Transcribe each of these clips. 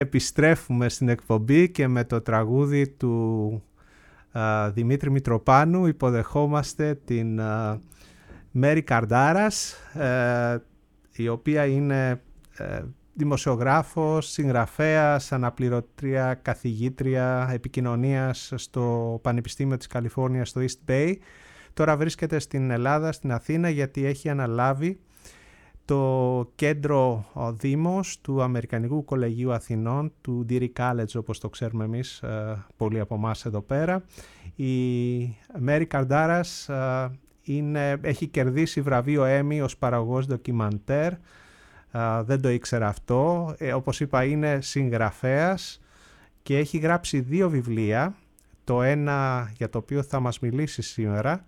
Επιστρέφουμε στην εκπομπή και με το τραγούδι του Δημήτρη Μητροπάνου υποδεχόμαστε την Μέρη Καρντάρας, η οποία είναι δημοσιογράφος, συγγραφέας, αναπληρωτρία καθηγήτρια επικοινωνίας στο Πανεπιστήμιο της Καλιφόρνιας στο East Bay. Τώρα βρίσκεται στην Ελλάδα, στην Αθήνα, γιατί έχει αναλάβει το κέντρο Δήμος του Αμερικανικού Κολεγίου Αθηνών, του Deary College όπως το ξέρουμε εμείς, πολλοί από εμάς εδώ πέρα. Η Μέρη Καρντάρας έχει κερδίσει βραβείο Emmy ως παραγωγός ντοκιμαντέρ. Δεν το ήξερα αυτό. Όπως είπα, είναι συγγραφέας και έχει γράψει 2 βιβλία. Το ένα για το οποίο θα μας μιλήσει σήμερα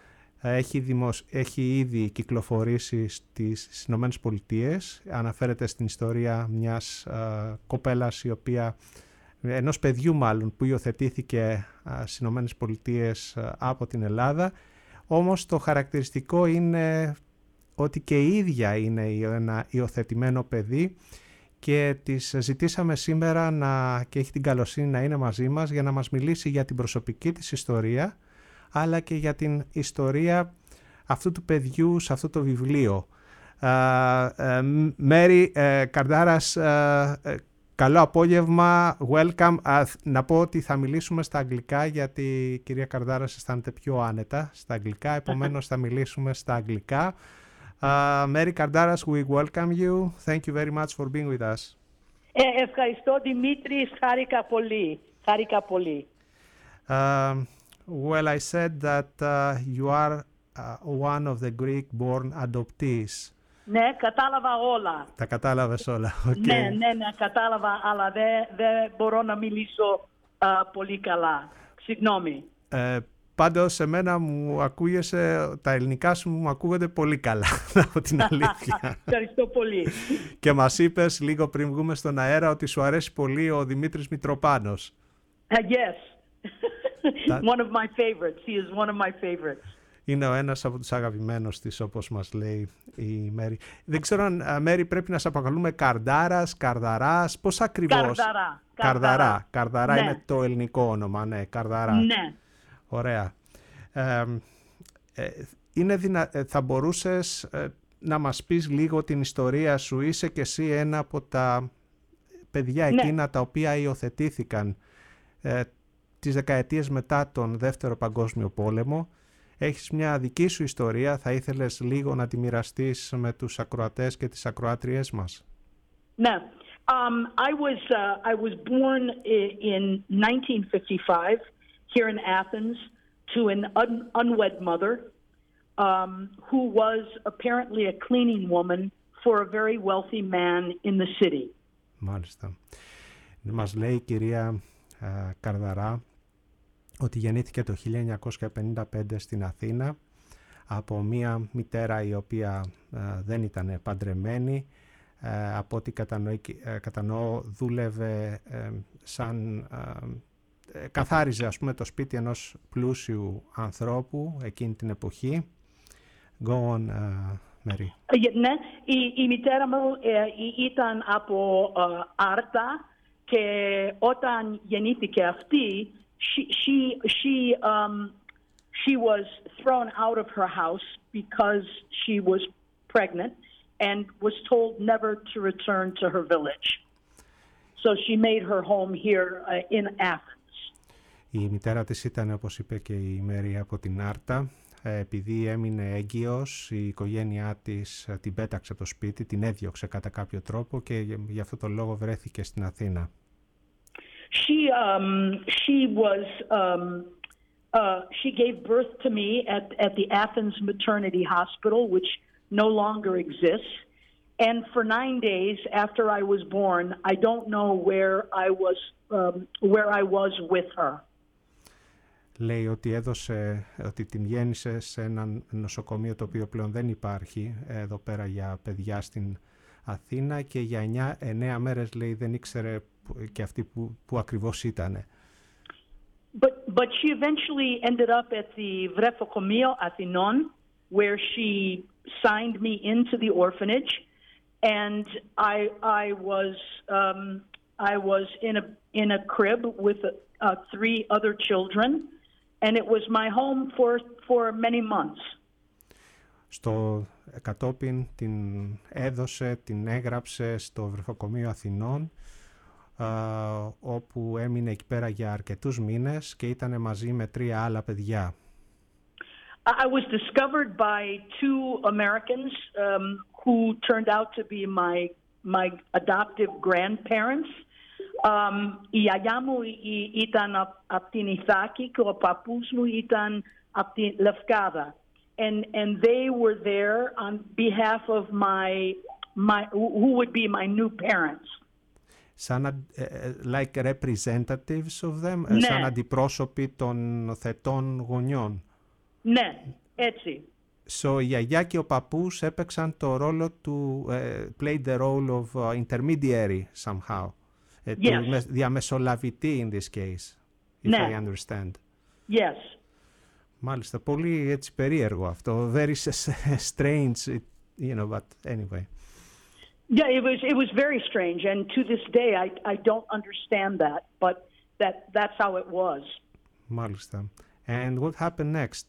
έχει ήδη κυκλοφορήσει στις Ηνωμένες Πολιτείες. Αναφέρεται στην ιστορία μιας κοπέλας, ενός παιδιού μάλλον, που υιοθετήθηκε στις Ηνωμένες Πολιτείες από την Ελλάδα. Όμως το χαρακτηριστικό είναι ότι και η ίδια είναι ένα υιοθετημένο παιδί και της ζητήσαμε σήμερα και έχει την καλοσύνη να είναι μαζί μας για να μας μιλήσει για την προσωπική της ιστορία, αλλά και για την ιστορία αυτού του παιδιού σε αυτό το βιβλίο. Μέρη Καρντάρας, καλό απόγευμα, welcome. Να πω ότι θα μιλήσουμε στα αγγλικά, γιατί η κυρία Καρντάρας αισθάνεται πιο άνετα στα αγγλικά, επομένως θα μιλήσουμε στα αγγλικά. Μέρη Καρντάρας, we welcome you. Thank you very much for being with us. Ευχαριστώ, Δημήτρη. Χάρηκα πολύ. Well, I said that you are one of the Greek-born adoptees. Ναι, κατάλαβα όλα. Τα κατάλαβες όλα. Okay. Ναι, κατάλαβα, αλλά δεν μπορώ να μιλήσω πολύ καλά. Συγγνώμη. Πάντως, σε μένα μου ακούγεσαι, τα ελληνικά σου μου ακούγονται πολύ καλά, από την αλήθεια. Ευχαριστώ πολύ. Και μας είπες λίγο πριν βγούμε στον αέρα ότι σου αρέσει πολύ ο Δημήτρης Μητροπάνος. Yes. One of my favorites. He is one of my favorites. Είναι ο ένας από τους αγαπημένους της, όπως μας λέει η Μέρη. Δεν ξέρω αν, Μέρη, πρέπει να σε αποκαλούμε Καρντάρας, Καρδαράς, πώς ακριβώς? Καρδαρά ναι. Είναι το ελληνικό όνομα, ναι, Καρδαρά. Ναι. Ωραία. Θα μπορούσες να μας πεις λίγο την ιστορία σου? Είσαι και εσύ ένα από τα παιδιά εκείνα τα οποία υιοθετήθηκαν τις δεκαετίες μετά τον Δεύτερο Παγκόσμιο Πόλεμο. Έχεις μια δική σου ιστορία, θα ήθελες λίγο να τη μοιραστείς με τους ακροατές και τις ακροάτριές μας? Ναι. I was born in 1955 here in Athens to an unwed mother who was apparently a cleaning woman for a very wealthy man in the city. Μάλιστα. Μας λέει η κυρία Καρδαρά ότι γεννήθηκε το 1955 στην Αθήνα από μία μητέρα η οποία δεν ήταν παντρεμένη. Από ό,τι κατανοώ δούλευε σαν... καθάριζε, ας πούμε, το σπίτι ενός πλούσιου ανθρώπου εκείνη την εποχή. Go on, Mary. Ναι, η μητέρα μου ήταν από Άρτα και όταν γεννήθηκε αυτή, she was thrown out of her house because she was pregnant and was told never to return to her village. So she made her home here in Athens. Η μητέρα της ήταν, όπως είπε και η Μέρη, από την Άρτα. Επειδή έμεινε έγκυος, η οικογένειά της την πέταξε από το σπίτι, την έδιωξε κατά κάποιο τρόπο και γι' αυτό το λόγο βρέθηκε στην Αθήνα. She gave birth to me at the Athens Maternity Hospital, which no longer exists. And for 9 days after I was born, I don't know where I was with her. Λέει ότι την γέννησε σε ένα νοσοκομείο το οποίο πλέον δεν υπάρχει εδώ πέρα για παιδιά στην Αθήνα και για 9 μέρες, λέει, δεν ήξερε και αυτή που ακριβώς ήτανε. But she eventually ended up at the Βρεφοκομείο Αθηνών, where she signed me into the orphanage, and I was I was in a crib with 3 other children, and it was my home for many months. Κατόπιν την έγραψε στο βρεφοκομείο Αθηνών, όπου έμεινε εκεί πέρα για αρκετούς μήνες και ήταν μαζί με 3 άλλα παιδιά. I was discovered by 2 Americans who turned out to be my adoptive grandparents. Η γιαγιά μου ήταν από την Ιθάκη και ο παππούς μου ήταν από την Λευκάδα. And they were there on behalf of who would be my new parents. Σαν like representatives of them, ναι. Σαν αντιπρόσωποι των θετών γονιών. Ναι, έτσι. So, η γιαγιά και ο παππούς έπαιξαν το ρόλο του, played the role of intermediary somehow. Yes. Διαμεσολαβητή in this case, if ναι. I understand. Yes. Μάλιστα, πολύ έτσι περίεργο αυτό. Very strange, but anyway. Yeah, it was very strange, and to this day I don't understand that, but that's how it was. Μάλιστα. And what happened next?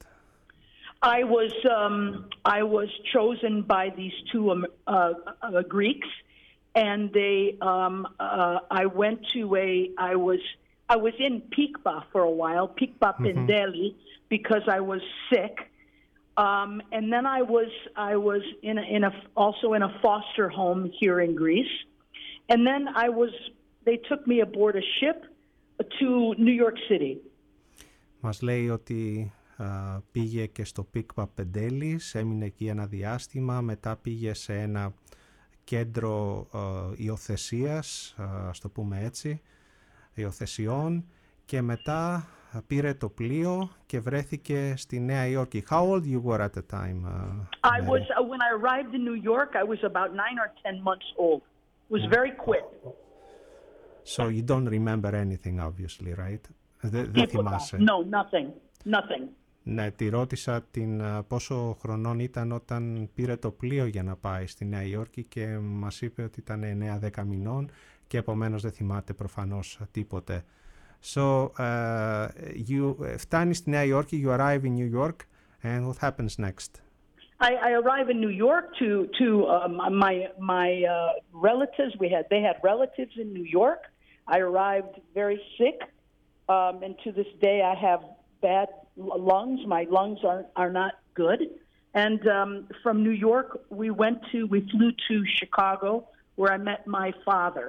I was chosen by these 2 Greeks, and I went to I was in Pikpa for a while, Pikpa Pendeli, because I was sick, and then I was also in a foster home here in Greece, and then they took me aboard a ship to New York City. Μας λέει ότι πήγε και στο Pikpa Pendelis, έμεινε εκεί ένα διάστημα, μετά πήγε σε ένα κέντρο υιοθεσίας, ας το πούμε έτσι, υιοθεσιών, και μετά πήρε το πλοίο και βρέθηκε στη Νέα Υόρκη. How old you were at the time? When I arrived in New York, I was about 9 or 10 months old. It was very quick. So you don't remember anything, obviously, right? Δεν θυμάσαι. No, nothing. Ναι, τη ρώτησα πόσο χρονών ήταν όταν πήρε το πλοίο για να πάει στη Νέα Υόρκη και μας είπε ότι ήταν 9-10 μηνών και επομένως δεν θυμάται προφανώς τίποτε. So, φτάνει στη Νέα Υόρκη, you arrive in New York, and what happens next? I arrive in New York to my relatives. They had relatives in New York. I arrived very sick, and to this day I have bad lungs. My lungs are not good. And from New York we flew to Chicago, where I met my father.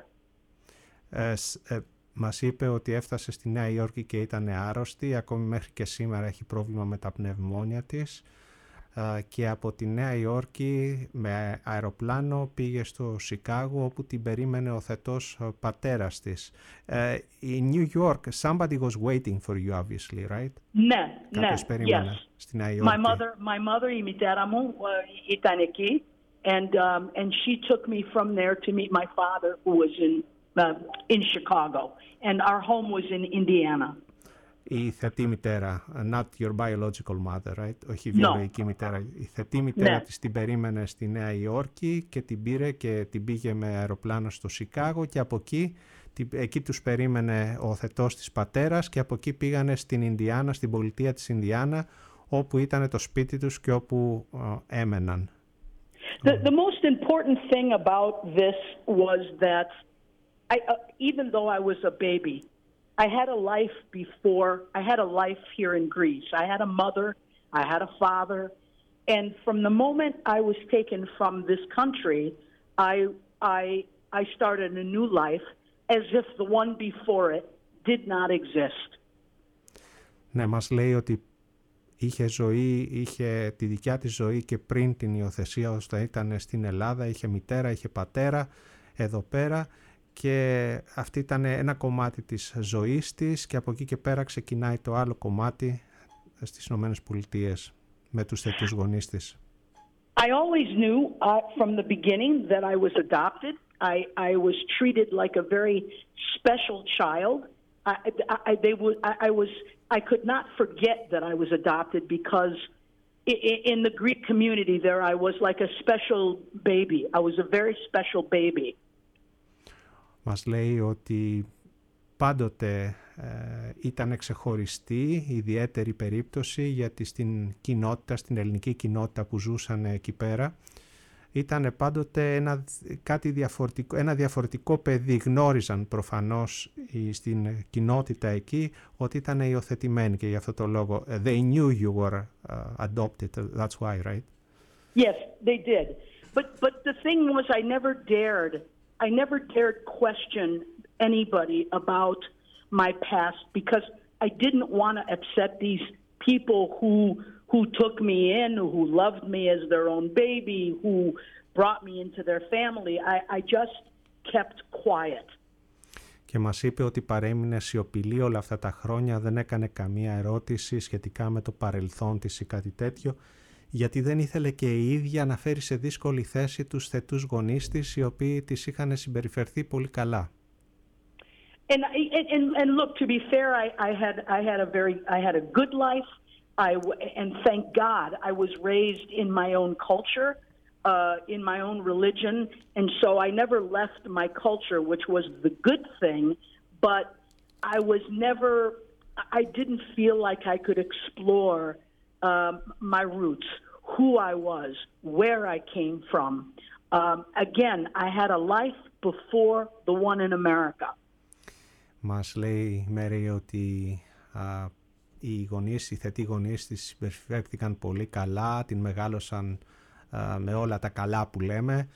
Μας είπε ότι έφτασε στη Νέα Υόρκη και ήταν άρρωστη, ακόμη μέχρι και σήμερα έχει πρόβλημα με τα πνευμόνια της, και από τη Νέα Υόρκη με αεροπλάνο πήγε στο Σικάγο, όπου την περίμενε ο θετός πατέρας της. In New York, somebody was waiting for you, obviously, right? Ναι, κάποιος περίμενε στη Νέα Υόρκη. My mother, η μητέρα μου, ήταν εκεί, and she took me from there to meet my father, who was in Chicago, and our home was in Indiana. Η θετή μητέρα, not your biological mother, right? Όχι η βιολογική μητέρα. Η θετή μητέρα της την περίμενε στη Νέα Υόρκη και την πήρε και την πήγε με αεροπλάνο στο Σικάγο, και από εκεί τους περίμενε ο θετός της πατέρας, και από εκεί πήγανε στην Ινδιάνα, στην πολιτεία της Ινδιάνα, όπου ήταν το σπίτι τους και όπου έμεναν. The most important thing about this was that even though I was a baby, I had a life before. I had a life here in Greece. I had a mother, I had a father, and from the moment I was taken from this country, I started a new life as if the one before it did not exist. Ναι, μας λέει ότι είχε ζωή, είχε τη δικιά της ζωή και πριν την υιοθεσία, ώστε ήταν στην Ελλάδα, είχε μητέρα, είχε πατέρα εδώ πέρα, και αυτή ήταν ένα κομμάτι της ζωής της, και από εκεί και πέρα ξεκινάει το άλλο κομμάτι στις Ηνωμένες Πολιτείες με τους θετούς γονείς της. I always knew from the beginning that I was adopted. I was treated like a very special child. I could not forget that I was adopted, because in the Greek community there I was like a special baby. I was a very special baby. Μας λέει ότι πάντοτε ήταν ξεχωριστή, ιδιαίτερη περίπτωση, γιατί στην κοινότητα, στην ελληνική κοινότητα που ζούσαν εκεί πέρα, ήταν πάντοτε ένα διαφορετικό παιδί. Γνώριζαν προφανώς στην κοινότητα εκεί ότι ήταν υιοθετημένοι και γι' αυτό το λόγο. They knew you were adopted, that's why, right? Yes, they did. But the thing was, I never dared question anybody about my past because I didn't want to upset these people who took me in, who loved me as their own baby, who brought me into their family. I just kept quiet. Και μας είπε ότι παρέμεινε σιωπηλή όλα αυτά τα χρόνια, δεν έκανε καμία ερώτηση σχετικά με το παρελθόν της ή κάτι τέτοιο, γιατί δεν ήθελε και η ίδια να φέρει σε δύσκολη θέση τους θετούς γονείς της, οι οποίοι της είχαν συμπεριφερθεί πολύ καλά. And look, to be fair, I had a good life. And thank God I was raised in my own culture, in my own religion, and so I never left my culture, which was the good thing, but I didn't feel like I could explore my roots, who I was, where I came from. Again, I had a life before the one in America. Μας λέει η Μέρη ότι οι θετοί γονείς της συμπεριφέρθηκαν πολύ καλά, την μεγάλωσαν με όλα τα καλά που λέμε.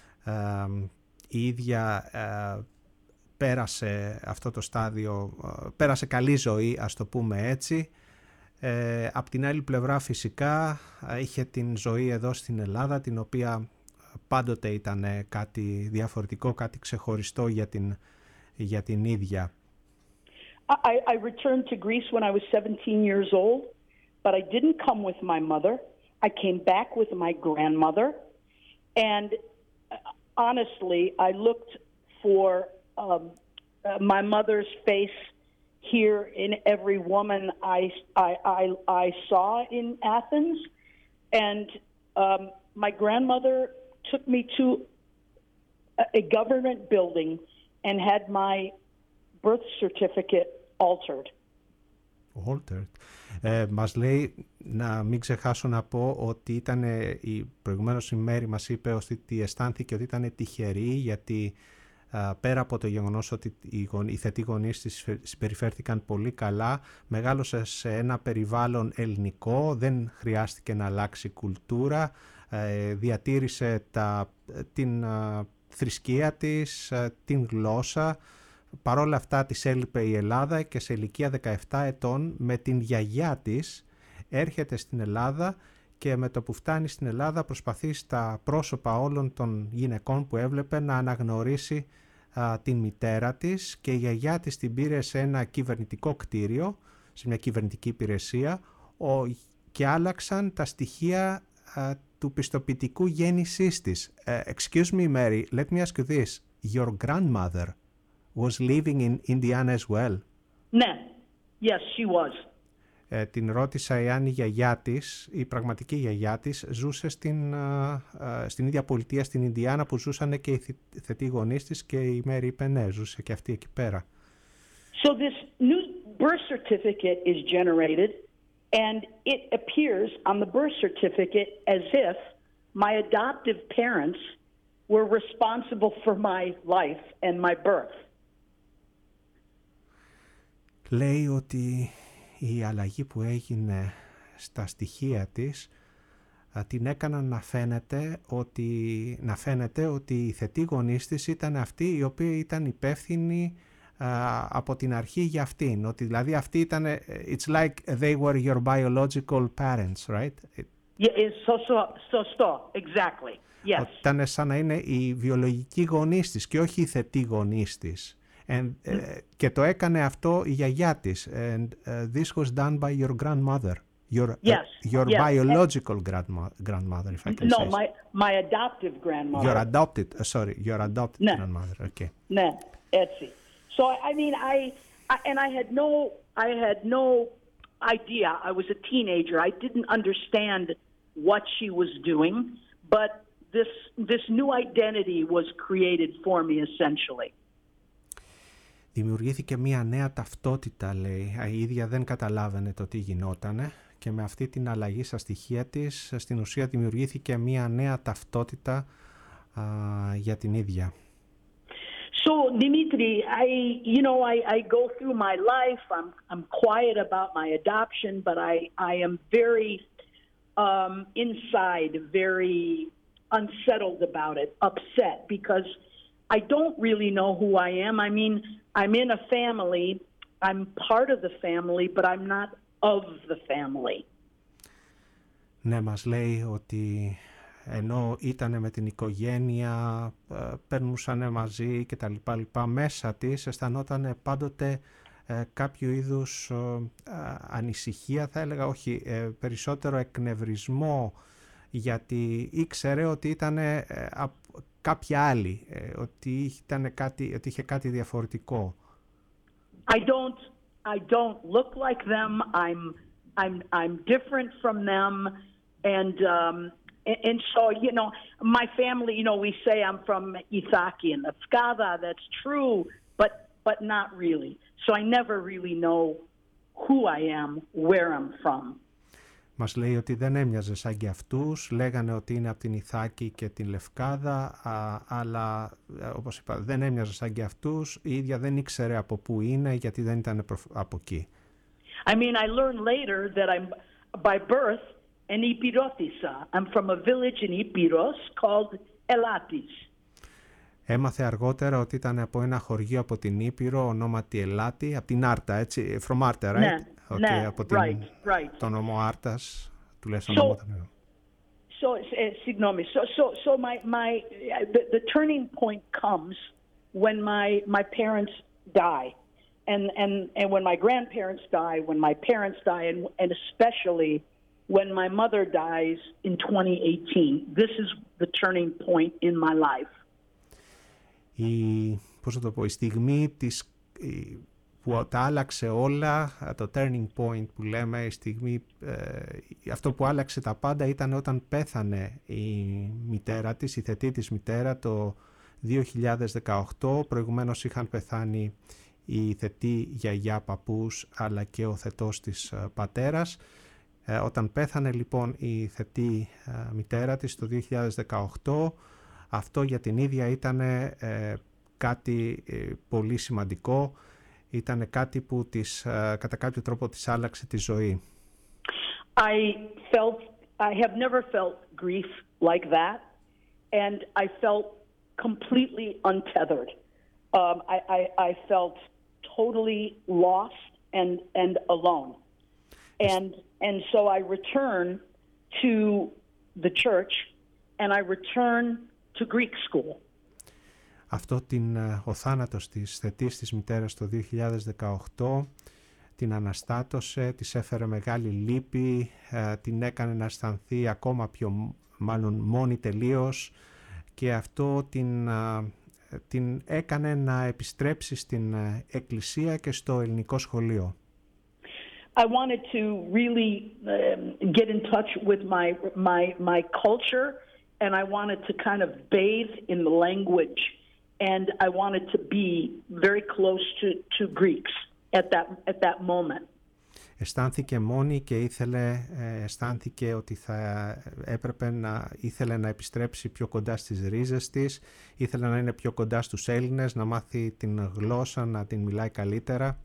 Η ίδια πέρασε αυτό το στάδιο, πέρασε καλή ζωή, ας το πούμε έτσι. Απ' την άλλη πλευρά φυσικά είχε την ζωή εδώ στην Ελλάδα, την οποία πάντοτε ήταν κάτι διαφορετικό, κάτι ξεχωριστό για την ίδια. I returned to Greece when I was 17 years old, but I didn't come with my mother. I came back with my grandmother, and honestly, I looked for my mother's face here in every woman I saw in Athens, and my grandmother took me to a government building and had my birth certificate altered. Μας λέει να μην ξεχάσω να πω ότι προηγουμένως η Μέρη μας είπε ότι αισθάνθηκε ότι ήταν τυχερή, γιατί πέρα από το γεγονός ότι οι θετοί γονείς της συμπεριφέρθηκαν πολύ καλά, μεγάλωσε σε ένα περιβάλλον ελληνικό, δεν χρειάστηκε να αλλάξει κουλτούρα, διατήρησε την θρησκεία της, την γλώσσα. Παρ' όλα αυτά της έλειπε η Ελλάδα και σε ηλικία 17 ετών με την γιαγιά της έρχεται στην Ελλάδα και με το που φτάνει στην Ελλάδα προσπαθεί στα πρόσωπα όλων των γυναικών που έβλεπε να αναγνωρίσει την μητέρα της, και η γιαγιά της την πήρε σε ένα κυβερνητικό κτίριο, σε μια κυβερνητική υπηρεσία, και άλλαξαν τα στοιχεία του πιστοποιητικού γέννησής της. Excuse me, Mary, let me ask you this. Your grandmother was living in Indiana as well. Ναι, yes, she was. Την ρώτησα εάν η γιαγιά της, η πραγματική γιαγιά της, ζούσε στην ίδια πολιτεία στην Ινδιάνα που ζούσαν και οι θετοί γονείς της, και η Μέρη είπε ναι, ζούσε και αυτή εκεί πέρα. So this new birth certificate is generated and it appears on the birth certificate as if my adoptive parents were responsible for my life and my birth. Λέει ότι η αλλαγή που έγινε στα στοιχεία της την έκαναν να φαίνεται ότι οι θετοί γονείς της ήταν αυτοί οι οποίοι ήταν υπεύθυνοι από την αρχή για αυτήν. Ότι δηλαδή αυτοί ήταν, it's like they were your biological parents, right? Σωστό, exactly, yes. Ήταν σαν να είναι οι βιολογικοί γονείς της και όχι οι θετοί γονείς της. Και το έκανε αυτό η γιαγιά της. And this was done by your grandmother. Your biological grandmother, if I can say. No, my adoptive grandmother. Your adopted grandmother. Okay. Ναι, έτσι. So I mean, I had no idea. I was a teenager. I didn't understand what she was doing, but this new identity was created for me essentially. Δημιουργήθηκε μία νέα ταυτότητα, λέει. Η ίδια δεν καταλάβαινε το τι γινότανε και με αυτή την αλλαγή στα στοιχεία της, στην ουσία δημιουργήθηκε μία νέα ταυτότητα για την ίδια. So, Dimitri, I go through my life. I'm quiet about my adoption, but I am very inside, very unsettled about it, upset, because I don't really know who I am. I mean, I'm in a family, I'm part of the family, but I'm not of the family. Ναι, μας λέει ότι ενώ ήταν με την οικογένεια, περνούσαν μαζί και τα λοιπά, μέσα της αισθανόταν πάντοτε κάποιο είδους ανησυχία, θα έλεγα, όχι, περισσότερο εκνευρισμό, γιατί ήξερε ότι ήταν κάποια άλλη, ότι είχε κάτι διαφορετικό. I don't look like them. I'm different from them, and so my family. We say I'm from Ithaki and Efkada. That's true, but not really. So I never really know who I am, where I'm from. Μας λέει ότι δεν έμοιαζε σαν και αυτούς, λέγανε ότι είναι από την Ιθάκη και την Λευκάδα, αλλά όπως είπα δεν έμοιαζε σαν και αυτούς, η ίδια δεν ήξερε από πού είναι γιατί δεν ήταν από εκεί. I mean, I learned later that I'm by birth an Ipirotisa. I'm from a village in Ipiros called Elatis. Έμαθε αργότερα ότι ήταν από ένα χωριό από την Ήπειρο, ονόματι Ελάτη, από την Άρτα, έτσι, from Άρτα, right? Ναι, Okay, ναι, από right. τον νομό Άρτας, τουλάχιστον ονόματα. Συγγνώμη, so the turning point comes when my parents die, and when my grandparents die, when my parents die, and especially when my mother dies in 2018. This is the turning point in my life. Η στιγμή που τα άλλαξε όλα, το turning point που λέμε, η στιγμή, αυτό που άλλαξε τα πάντα ήταν όταν πέθανε η μητέρα της, η θετή της μητέρα, το 2018. Προηγουμένως είχαν πεθάνει η θετή γιαγιά, παππούς, αλλά και ο θετός της πατέρας. Όταν πέθανε λοιπόν η θετή μητέρα της το 2018, αυτό για την ίδια ήταν κάτι πολύ σημαντικό, ήταν κάτι που κατά κάποιο τρόπο της άλλαξε τη ζωή. I have never felt grief like that, and I felt completely untethered. I felt totally lost and alone. And so I return to the church, and I return to Greek school. Αυτό ο θάνατος της θετής της μητέρας το 2018 την αναστάτωσε, της έφερε μεγάλη λύπη, την έκανε να αισθανθεί ακόμα πιο μόνη τελείως, και αυτό την έκανε να επιστρέψει στην εκκλησία και στο ελληνικό σχολείο. I wanted to really get in touch with my culture, and I wanted to kind of bathe in the language, and I wanted to be very close to Greeks at that moment. Αισθάνθηκε μόνη και αισθάνθηκε ότι ήθελε να επιστρέψει πιο κοντά στις ρίζες της, ήθελε να είναι πιο κοντά στους Έλληνες, να μάθει την γλώσσα, να την μιλάει καλύτερα.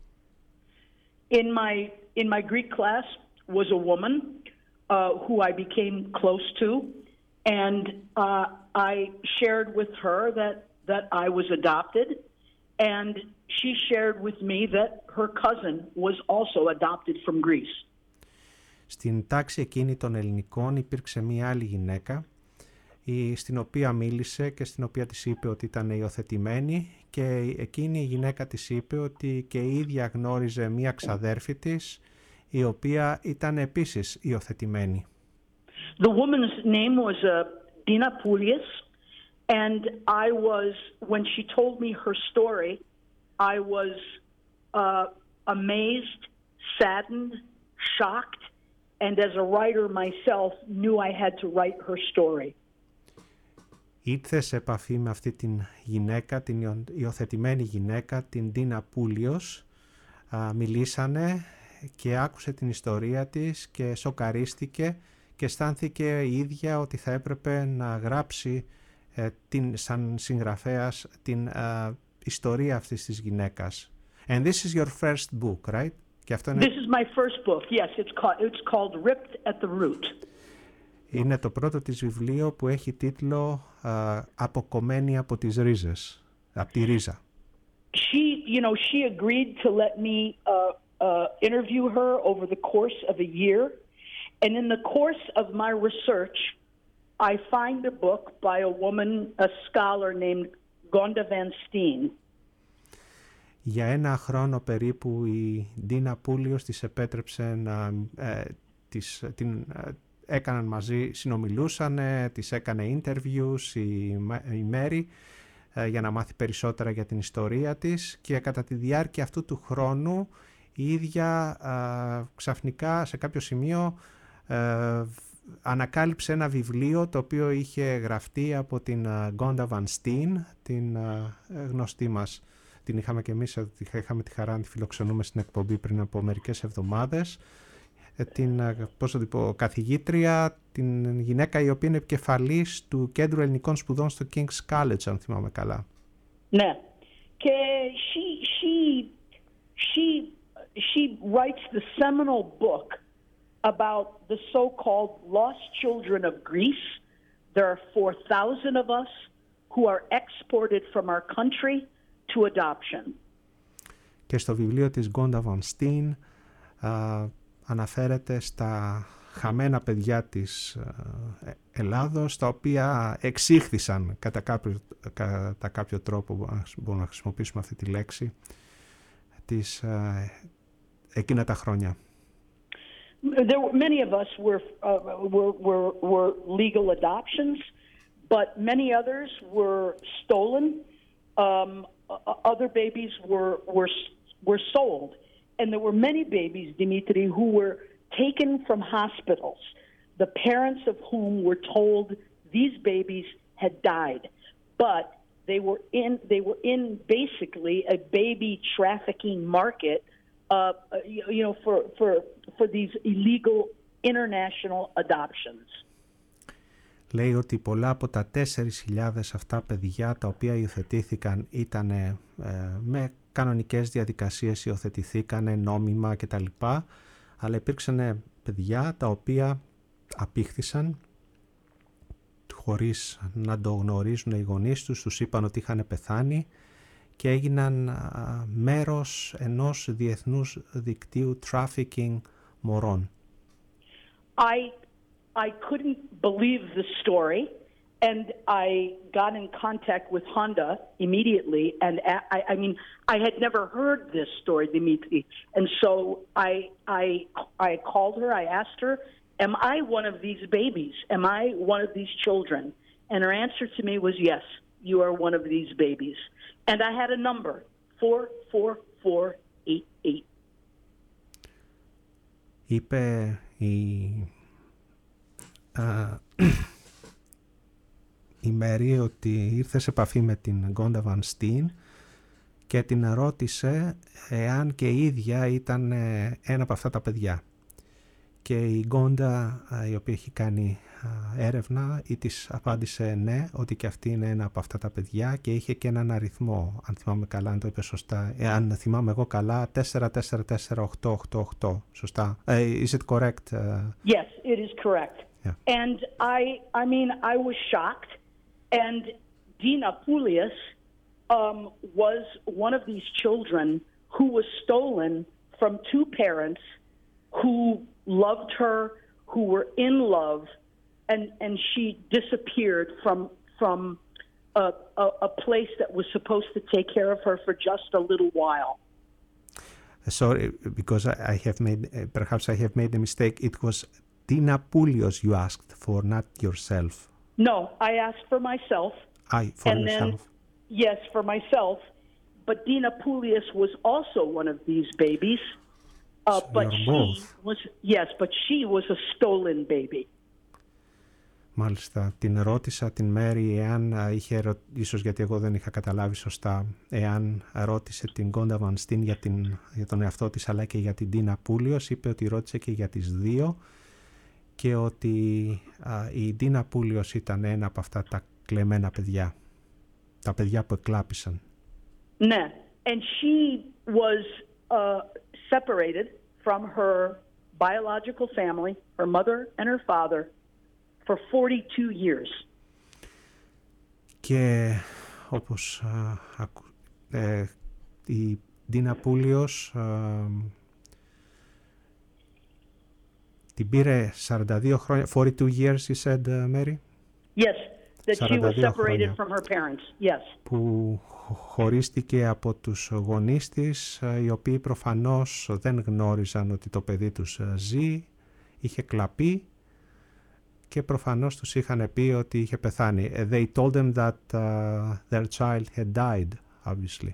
In my Greek class was a woman who I became close to, and I shared with her that I was adopted, and she shared with me that her cousin was also adopted from Greece. Στην τάξη εκείνη των ελληνικών υπήρξε μία άλλη γυναίκα, στην οποία μίλησε και στην οποία της είπε ότι ήταν υιοθετημένη, και εκείνη η γυναίκα της είπε ότι και η ίδια γνώριζε μία ξαδέρφη της, η οποία ήταν επίσης υιοθετημένη. The woman's name was Dina Poulias, and when she told me her story, I was amazed, saddened, shocked, and as a writer myself, knew I had to write her story. ήρθε σε επαφή με αυτή την γυναίκα, την υιοθετημένη γυναίκα, την Ντίνα Πούλιος. Μιλήσανε και άκουσε την ιστορία της και σοκαρίστηκε και αισθάνθηκε η ίδια ότι θα έπρεπε να γράψει σαν συγγραφέας την ιστορία αυτής της γυναίκας. And this is your first book, right? Και αυτό είναι... This is my first book. Yes, it's called Ripped at the Root. Είναι το πρώτο της βιβλίο που έχει τίτλο «Αποκομμένη από τις ρίζες», από τη ρίζα. She agreed to let me interview her over the course of a year. And in the course of my research, I find a book by a woman, a scholar named Gonda Van Steen. Για ένα χρόνο περίπου η Ντίνα Πούλιος της επέτρεψε να την έκαναν μαζί, συνομιλούσαν, της έκανε interviews η Μέρη για να μάθει περισσότερα για την ιστορία της και κατά τη διάρκεια αυτού του χρόνου η ίδια ξαφνικά σε κάποιο σημείο ανακάλυψε ένα βιβλίο το οποίο είχε γραφτεί από την Gonda Van Steen, την γνωστή μας. Την είχαμε και εμείς, είχαμε τη χαρά να τη φιλοξενούμε στην εκπομπή πριν από μερικές εβδομάδες. Την καθηγήτρια, την γυναίκα η οποία είναι επικεφαλής του Κέντρου Ελληνικών Σπουδών στο King's College, αν θυμάμαι καλά. Ναι. Και she writes the seminal book about the so-called lost children of Greece. There are 4,000 of us who are exported from our country to adoption. Και στο βιβλίο της Gonda Van Steen αναφέρεται στα χαμένα παιδιά της Ελλάδος, τα οποία εξήχθησαν κατά κάποιο τρόπο, μπορούμε να χρησιμοποιήσουμε αυτή τη λέξη, εκείνα τα χρόνια. Many of us were legal adoptions, but many others were stolen. Other babies were sold. And there were many babies, Dimitri, who were taken from hospitals, the parents of whom were told these babies had died. But they were in basically a baby trafficking market, for these illegal international adoptions. Λέει ότι πολλά από τα 4.000 αυτά παιδιά τα οποία υιοθετήθηκαν ήταν με κανονικές διαδικασίες, υιοθετηθήκαν νόμιμα κτλ. Αλλά υπήρξαν παιδιά τα οποία απήχθησαν χωρίς να το γνωρίζουν οι γονείς τους, τους είπαν ότι είχαν πεθάνει και έγιναν μέρος ενός διεθνούς δικτύου trafficking μωρών. I couldn't believe the story, and I got in contact with Honda immediately, and I had never heard this story, Dimitri, and so I called her, I asked her, am I one of these babies? Am I one of these children? And her answer to me was, yes, you are one of these babies. And I had a number, 44488. Είπε η Μέρη ότι ήρθε σε επαφή με την Gonda Van Steen και την ρώτησε εάν και η ίδια ήταν ένα από αυτά τα παιδιά. Και η Gonda, η οποία έχει κάνει έρευνα, ή της απάντησε ναι, ότι και αυτή είναι ένα από αυτά τα παιδιά και είχε και έναν αριθμό, αν θυμάμαι καλά, αν το είπε σωστά, αν θυμάμαι εγώ καλά, 4448888, σωστά. Is it correct? Yes, it is correct. Yeah. And I was shocked, and Dina Poulias was one of these children who was stolen from two parents who loved her, who were in love, and she disappeared from a place that was supposed to take care of her for just a little while. Sorry, because perhaps I have made a mistake. It was Dina Poulios you asked for, not yourself. No, I asked for myself. For yourself. Yes, for myself. But Dina Poulios was also one of these babies. So but she was a stolen baby. Μάλιστα, την ρώτησα την Μέρη εάν ίσως γιατί εγώ δεν είχα καταλάβει σωστά, εάν ρώτησε την Γκόντα Βαν Στιν για τον εαυτό της αλλά και για την Τίνα Πούλιος. Είπε ότι ρώτησε και για τις δύο και ότι η Τίνα Πούλιος ήταν ένα από αυτά τα κλεμμένα παιδιά, τα παιδιά που εκλάπησαν. Ναι, and she was separated from her biological family, her mother and her father, for 42 years. Και όπως η Τίνα Πούλιος την πήρε 42 χρόνια, 42 years you said, Mary? Yes, that she was separated from her parents, yes. Που χωρίστηκε από τους γονείς της, οι οποίοι προφανώς δεν γνώριζαν ότι το παιδί τους ζει, είχε κλαπεί και προφανώς τους είχαν πει ότι είχε πεθάνει. They told them that their child had died, obviously.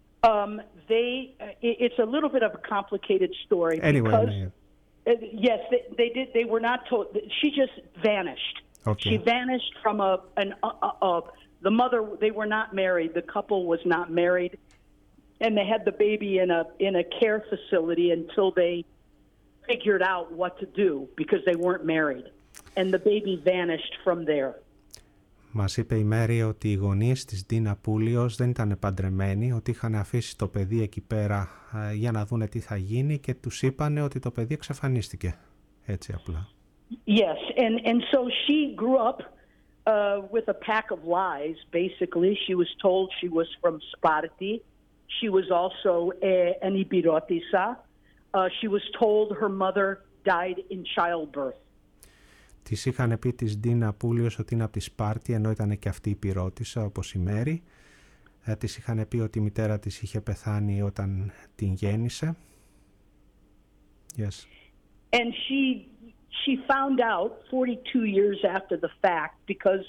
It's a little bit of a complicated story. Anyway, because, yes, they did. They were not told. She just vanished. Okay. She vanished from the mother. They were not married. The couple was not married, and they had the baby in a care facility until they figured out what to do because they weren't married. And the baby vanished from there. Μας είπε η Μέρη ότι οι γονείς της Τίνα Πούλιος δεν ήταν παντρεμένοι, ότι είχαν αφήσει το παιδί εκεί πέρα για να δούνε τι θα γίνει και τους είπανε ότι το παιδί εξαφανίστηκε. Έτσι απλά. Yes, and so she grew up with a pack of lies, basically. She was told she was from Sparti. She was also an Ibirotisa. She was told her mother died in childbirth. Της είχαν πει της Τίνα Πούλιος ότι είναι από τη Σπάρτη, ενώ ήταν και αυτή η πυρώτισσα, όπως η Μέρη. Της είχαν πει ότι η μητέρα της είχε πεθάνει όταν την γέννησε. Yes. And she found out 42 years after the fact because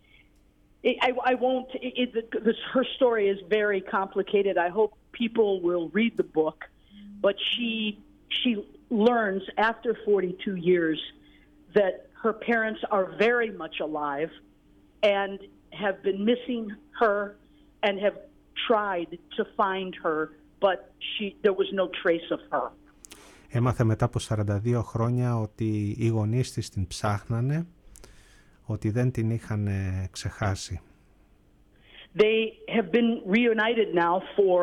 her story is very complicated. I hope people will read the book, but she learns after 42 years that her parents are very much alive and have been missing her and have tried to find her, but there was no trace of her. Έμαθε μετά από 42 χρόνια ότι οι γονείς της την ψάχνανε, ότι δεν την είχαν ξεχάσει. They have been reunited now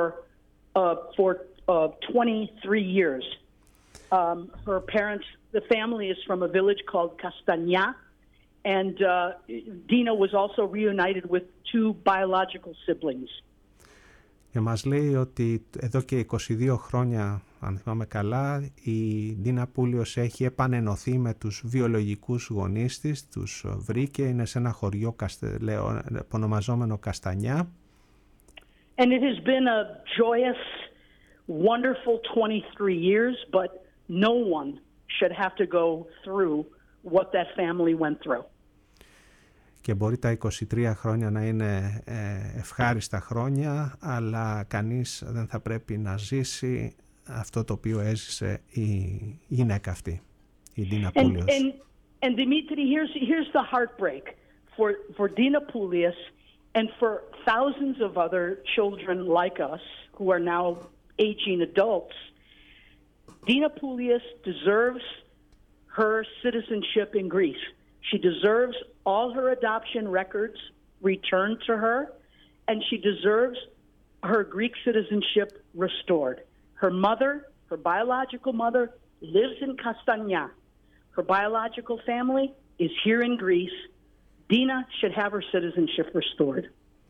for 23 years. Her parents, the family is from a village called Castagna, and Dina was also reunited with two biological siblings. Και μας λέει ότι εδώ και 22 χρόνια, αν θυμάμαι καλά, η Τίνα Πούλιος έχει επανενωθεί με τους βιολογικούς γονείς της, τους βρήκε, είναι σε ένα χωριό ονομαζόμενο Καστανιά. And it has been a joyous, wonderful 23 years, but no one should have to go through what that family went through. Και μπορεί τα 23 χρόνια να είναι ευχάριστα χρόνια, αλλά κανείς δεν θα πρέπει να ζήσει αυτό το οποίο έζησε η γυναίκα αυτή, η Τίνα Πούλιος. And Dimitri, here's the heartbreak for Dina Poulios and for thousands of other children like us who are now aging adults. Dina Poulios deserves her citizenship in Greece. She deserves all her adoption records returned to her, and she deserves her Greek citizenship restored. Her mother, her biological mother, lives in Castagna. Her biological family is here in Greece. Dina should have her citizenship restored.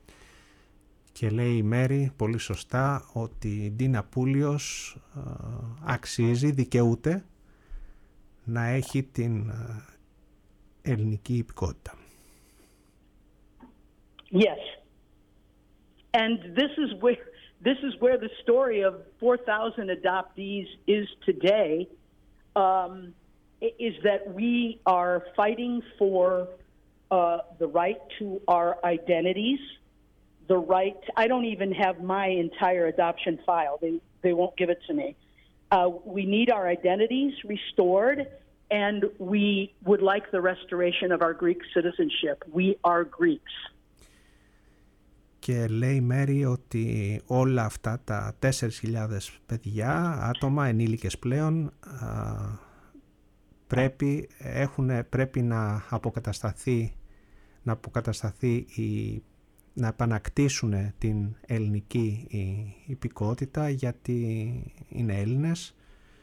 Και λέει η Μέρη πολύ σωστά ότι η Τίνα Πούλιος αξίζει, δικαιούται να έχει την ελληνική υπηκότητα. Yes. And this is where the story of 4,000 adoptees is today, is that we are fighting for the right to our identities, the right, I don't even have my entire adoption file. They won't give it to me. We need our identities restored, and we would like the restoration of our Greek citizenship. We are Greeks. Και λέει η Μέρη ότι όλα αυτά τα 4.000 παιδιά, άτομα, ενήλικες πλέον, πρέπει να αποκατασταθεί να επανακτήσουν την ελληνική υπηκότητα, γιατί είναι Έλληνες.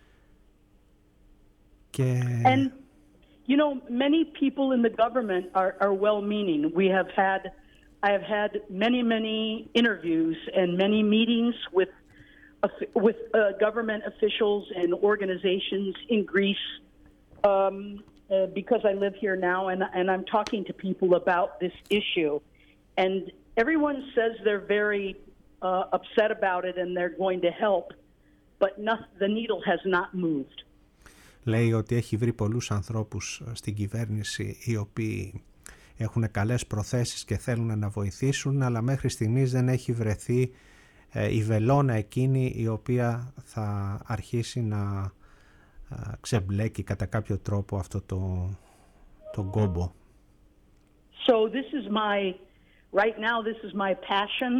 And you know, many people in the government are well-meaning. I have had many interviews and many meetings with government officials and organizations in Greece, because I live here now, and I'm talking to people about this issue, and everyone says they're very upset about it and they're going to help, but the needle has not moved. Λέει ότι έχει βρει πολλούς ανθρώπους στην κυβέρνηση οι οποίοι έχουν καλές προθέσεις και θέλουν να βοηθήσουν, αλλά μέχρι στιγμής δεν έχει βρεθεί η βελόνα εκείνη η οποία θα αρχίσει να ξεμπλέκει κατά κάποιο τρόπο αυτό το κόμπο. So right now this is my passion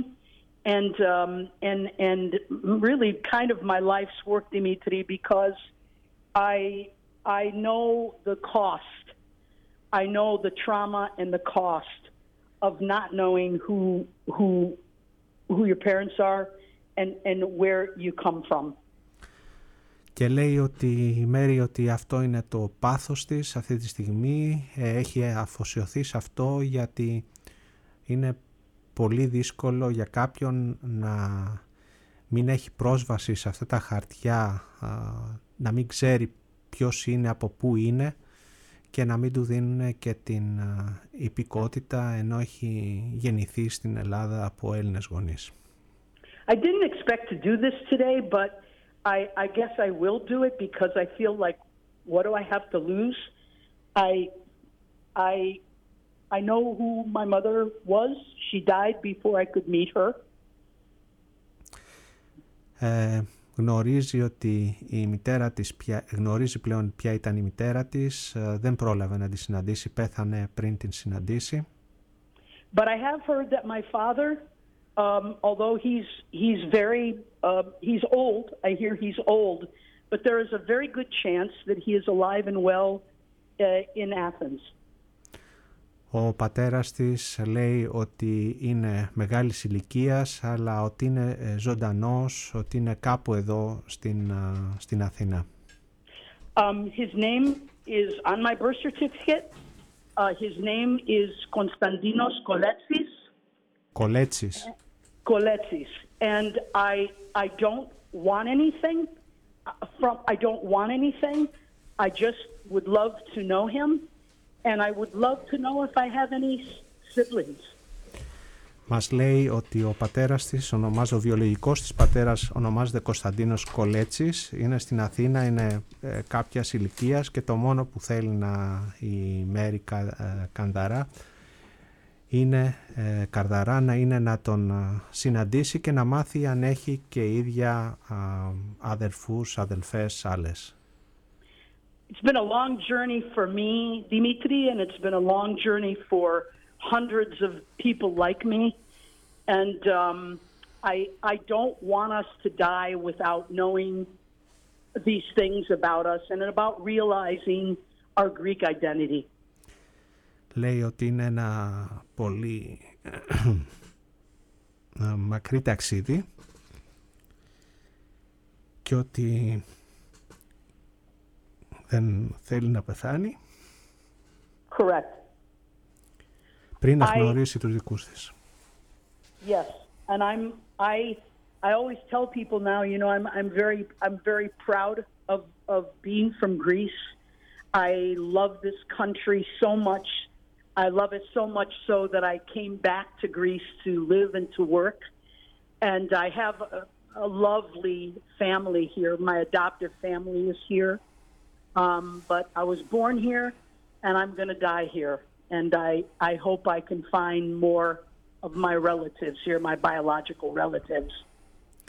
and really kind of my life's work, Dimitri, because I know the cost. I know the trauma and the cost of not knowing who your parents are and where you come from. Και λέει η Μέρη ότι αυτό είναι το πάθος της αυτή τη στιγμή, έχει αφοσιωθεί σε αυτό γιατί είναι πολύ δύσκολο για κάποιον να μην έχει πρόσβαση σε αυτά τα χαρτιά, να μην ξέρει ποιος είναι, από πού είναι και να μην του δίνουν και την υπηκότητα ενώ έχει γεννηθεί στην Ελλάδα από Έλληνες γονείς. I didn't expect to do this today, but I guess I will do it because I feel like, what do I have to lose? I know who my mother was. She died before I could meet her. Γνωρίζει ότι η μητέρα της γνωρίζει πλέον ποια ήταν η μητέρα της, δεν πρόλαβε να τη συναντήσει, πέθανε πριν την συναντήσει. But I have heard that my father, although he's old, I hear he's old, but there is a very good chance that he is alive and well in Athens. Ο πατέρας της λέει ότι είναι μεγάλης ηλικίας, αλλά ότι είναι ζωντανός, ότι είναι κάπου εδώ στην Αθήνα. His name is on my birth certificate. His name is Konstantinos Koletsis. Koletsis. Koletsis. And I don't want anything I just would love to know him. And I would love to know if I have any siblings. Μας λέει ότι ο πατέρας της, ο βιολογικός της πατέρας ονομάζεται Κωνσταντίνος Κολέτσης, είναι στην Αθήνα, είναι κάποιας ηλικίας και το μόνο που θέλει η Μέρη Καρδαρά είναι να τον συναντήσει και να μάθει αν έχει και ίδια αδελφές άλλες. It's been a long journey for me, Dimitri, and it's been a long journey for hundreds of people like me. And I don't want us to die without knowing these things about us and about realizing our Greek identity. Λέει ότι είναι ένα πολύ μακρύ ταξίδι και ότι δεν θέλει να πεθάνει. Correct. Πριν να γνωρίσει τους δικούς της. Yes, and I always tell people now, you know, I'm very proud of being from Greece. I love this country so much. I love it so much so that I came back to Greece to live and to work. And I have a lovely family here. My adoptive family is here. But I was born here and I'm going to die here. And I hope I can find more of my relatives here, my biological relatives.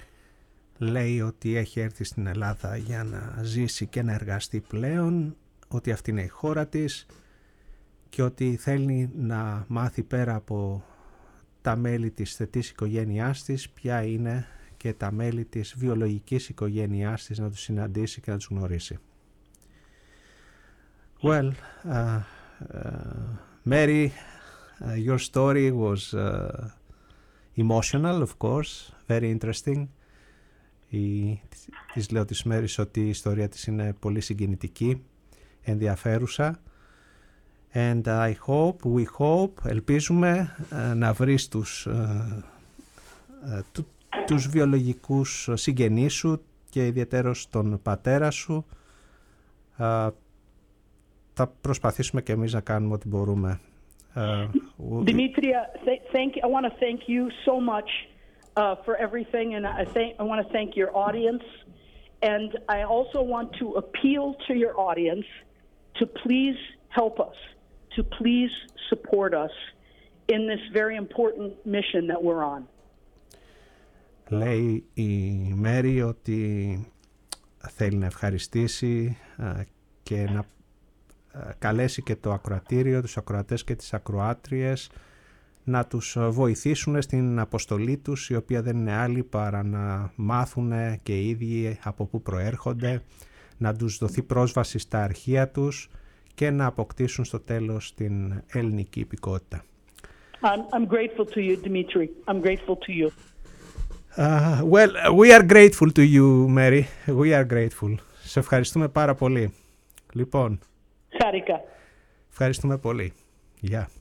Λέει ότι έχει έρθει στην Ελλάδα για να ζήσει και να εργαστεί πλέον. ότι αυτή είναι η χώρα της και ότι θέλει να μάθει πέρα από τα μέλη της θετής οικογένειάς της ποια είναι και τα μέλη της βιολογικής οικογένειάς της, να τους συναντήσει και να τους γνωρίσει. Well, Mary, your story was emotional, of course, very interesting. Της λέω της Μέρης ότι η ιστορία της είναι πολύ συγκινητική, ενδιαφέρουσα. And we hope, ελπίζουμε να βρεις τους βιολογικούς συγγενείς σου και ιδιαίτερος τον πατέρα σου. Θα προσπαθήσουμε και εμείς να κάνουμε ό,τι μπορούμε. Dimitria, I want to thank you so much for everything, and I want to thank your audience, and I also want to appeal to your audience to please help us, to please support us in this very important mission that we're on. Λέει η Μέρη ότι θέλει να ευχαριστήσει και να καλέσει και το ακροατήριο, τους ακροατές και τις ακροάτριες να τους βοηθήσουν στην αποστολή τους, η οποία δεν είναι άλλη παρά να μάθουν και οι ίδιοι από πού προέρχονται, να τους δοθεί πρόσβαση στα αρχεία τους και να αποκτήσουν στο τέλος την ελληνική υπηκότητα. I'm grateful to you, Dimitri. I'm grateful to you. Well, we are grateful to you, Mary. We are grateful. Σε ευχαριστούμε πάρα πολύ. Λοιπόν, Χάρηκα. ευχαριστούμε πολύ. Γεια.